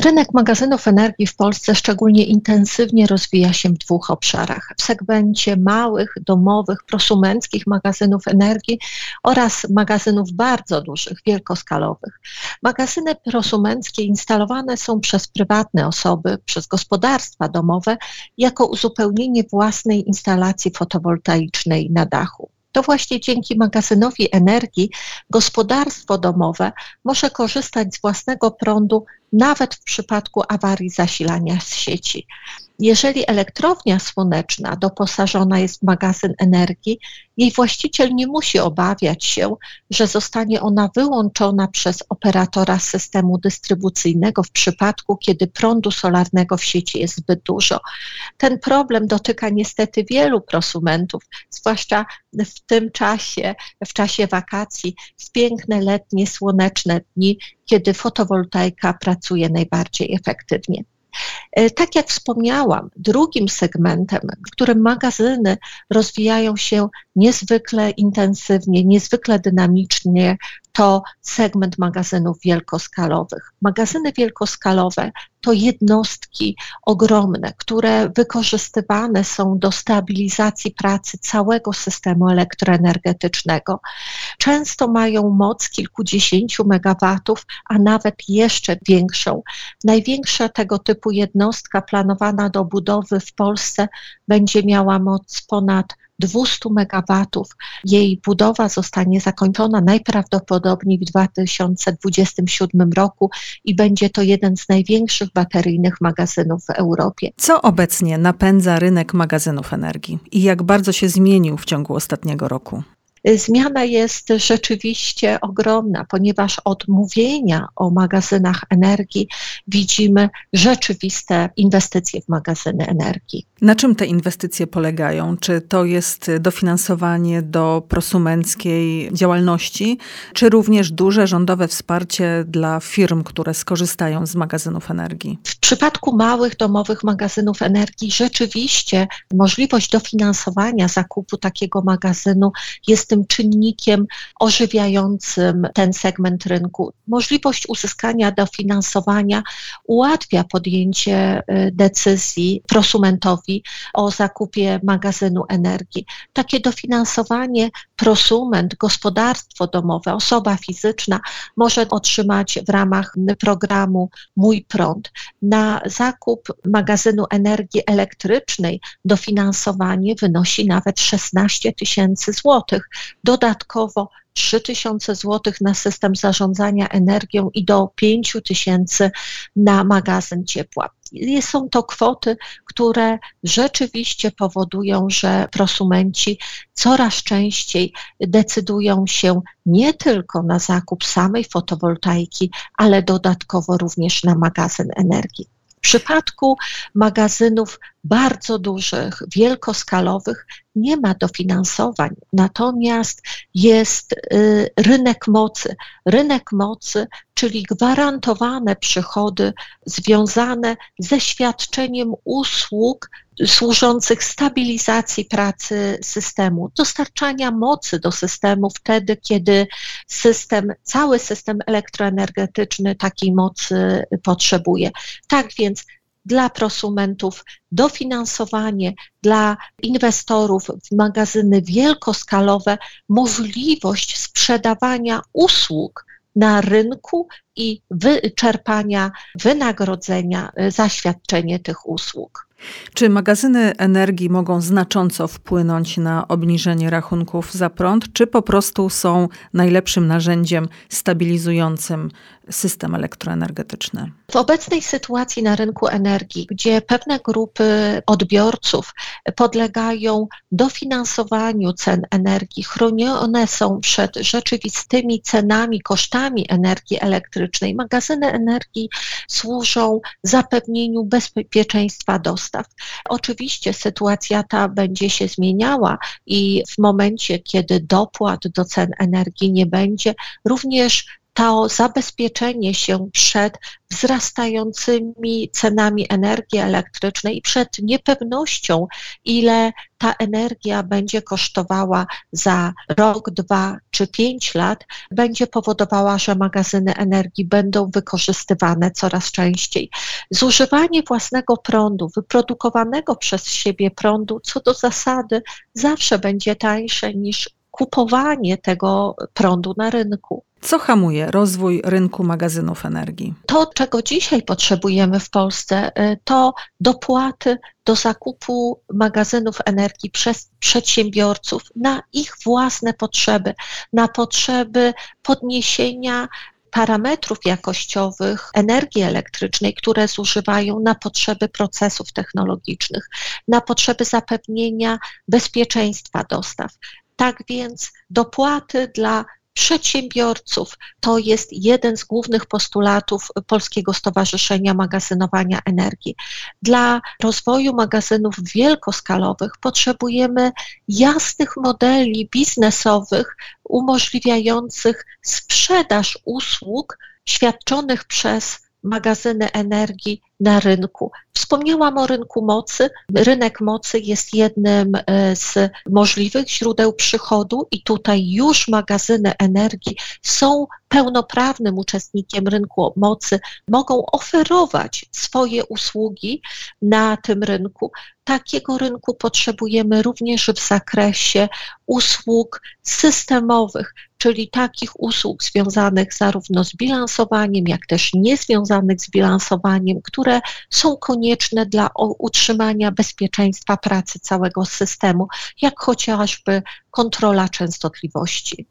Rynek magazynów energii w Polsce szczególnie intensywnie rozwija się w dwóch obszarach. W segmencie małych, domowych, prosumenckich magazynów energii oraz magazynów bardzo dużych, wielkoskalowych. Magazyny prosumenckie instalowane są przez prywatne osoby, przez gospodarstwa domowe jako uzupełnienie własnej instalacji fotowoltaicznej na dachu. To właśnie dzięki magazynowi energii gospodarstwo domowe może korzystać z własnego prądu nawet w przypadku awarii zasilania z sieci. Jeżeli elektrownia słoneczna doposażona jest w magazyn energii, jej właściciel nie musi obawiać się, że zostanie ona wyłączona przez operatora systemu dystrybucyjnego w przypadku, kiedy prądu solarnego w sieci jest zbyt dużo. Ten problem dotyka niestety wielu prosumentów, zwłaszcza w tym czasie, w czasie wakacji, w piękne letnie, słoneczne dni, kiedy fotowoltaika pracuje najbardziej efektywnie. Tak jak wspomniałam, drugim segmentem, w którym magazyny rozwijają się niezwykle intensywnie, niezwykle dynamicznie, to segment magazynów wielkoskalowych. Magazyny wielkoskalowe to jednostki ogromne, które wykorzystywane są do stabilizacji pracy całego systemu elektroenergetycznego. Często mają moc kilkudziesięciu megawatów, a nawet jeszcze większą. Największa tego typu jednostka planowana do budowy w Polsce będzie miała moc ponad 200 megawatów. Jej budowa zostanie zakończona najprawdopodobniej w 2027 roku i będzie to jeden z największych bateryjnych magazynów w Europie. Co obecnie napędza rynek magazynów energii i jak bardzo się zmienił w ciągu ostatniego roku? Zmiana jest rzeczywiście ogromna, ponieważ od mówienia o magazynach energii widzimy rzeczywiste inwestycje w magazyny energii. Na czym te inwestycje polegają? Czy to jest dofinansowanie do prosumenckiej działalności, czy również duże rządowe wsparcie dla firm, które skorzystają z magazynów energii? W przypadku małych domowych magazynów energii rzeczywiście możliwość dofinansowania zakupu takiego magazynu jest tym czynnikiem ożywiającym ten segment rynku. Możliwość uzyskania dofinansowania ułatwia podjęcie decyzji prosumentowi o zakupie magazynu energii. Takie dofinansowanie prosument, gospodarstwo domowe, osoba fizyczna może otrzymać w ramach programu Mój Prąd. Na zakup magazynu energii elektrycznej dofinansowanie wynosi nawet 16 000 złotych. Dodatkowo 3 000 złotych na system zarządzania energią i do 5 000 na magazyn ciepła. Są to kwoty, które rzeczywiście powodują, że prosumenci coraz częściej decydują się nie tylko na zakup samej fotowoltaiki, ale dodatkowo również na magazyn energii. W przypadku magazynów bardzo dużych, wielkoskalowych nie ma dofinansowań, natomiast jest rynek mocy, czyli gwarantowane przychody związane ze świadczeniem usług służących stabilizacji pracy systemu, dostarczania mocy do systemu wtedy, kiedy cały system elektroenergetyczny takiej mocy potrzebuje. Tak więc dla prosumentów dofinansowanie, dla inwestorów w magazyny wielkoskalowe możliwość sprzedawania usług na rynku i wyczerpania wynagrodzenia za świadczenie tych usług. Czy magazyny energii mogą znacząco wpłynąć na obniżenie rachunków za prąd, czy po prostu są najlepszym narzędziem stabilizującym system elektroenergetyczny? W obecnej sytuacji na rynku energii, gdzie pewne grupy odbiorców podlegają dofinansowaniu cen energii, chronione są przed rzeczywistymi cenami, kosztami energii elektrycznej, magazyny energii służą zapewnieniu bezpieczeństwa dostaw. Oczywiście sytuacja ta będzie się zmieniała i w momencie, kiedy dopłat do cen energii nie będzie, również to zabezpieczenie się przed wzrastającymi cenami energii elektrycznej i przed niepewnością, ile ta energia będzie kosztowała za rok, 2 czy 5 lat, będzie powodowała, że magazyny energii będą wykorzystywane coraz częściej. Zużywanie własnego prądu, wyprodukowanego przez siebie prądu, co do zasady zawsze będzie tańsze niż kupowanie tego prądu na rynku. Co hamuje rozwój rynku magazynów energii? To, czego dzisiaj potrzebujemy w Polsce, to dopłaty do zakupu magazynów energii przez przedsiębiorców na ich własne potrzeby, na potrzeby podniesienia parametrów jakościowych energii elektrycznej, które zużywają, na potrzeby procesów technologicznych, na potrzeby zapewnienia bezpieczeństwa dostaw. Tak więc dopłaty dla przedsiębiorców to jest jeden z głównych postulatów Polskiego Stowarzyszenia Magazynowania Energii. Dla rozwoju magazynów wielkoskalowych potrzebujemy jasnych modeli biznesowych umożliwiających sprzedaż usług świadczonych przez magazyny energii na rynku. Wspomniałam o rynku mocy. Rynek mocy jest jednym z możliwych źródeł przychodu i tutaj już magazyny energii są pełnoprawnym uczestnikiem rynku mocy, mogą oferować swoje usługi na tym rynku. Takiego rynku potrzebujemy również w zakresie usług systemowych, czyli takich usług związanych zarówno z bilansowaniem, jak też niezwiązanych z bilansowaniem, które są konieczne dla utrzymania bezpieczeństwa pracy całego systemu, jak chociażby kontrola częstotliwości.